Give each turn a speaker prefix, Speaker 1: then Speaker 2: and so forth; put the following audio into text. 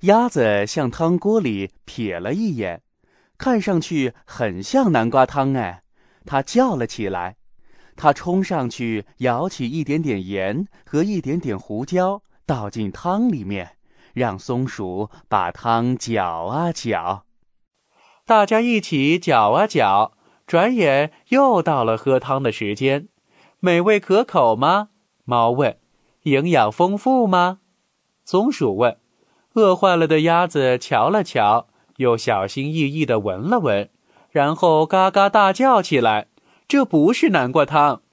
Speaker 1: 鸭子向汤锅里瞥了一眼，看上去很像南瓜汤哎，它叫了起来。它冲上去舀起一点点盐和一点点胡椒，倒进汤里面，让松鼠把汤搅啊搅。大家一起搅啊搅，转眼又到了喝汤的时间。美味可口吗？猫问。营养丰富吗？松鼠问。饿坏了的鸭子瞧了瞧，又小心翼翼地闻了闻，然后嘎嘎大叫起来。这不是南瓜汤，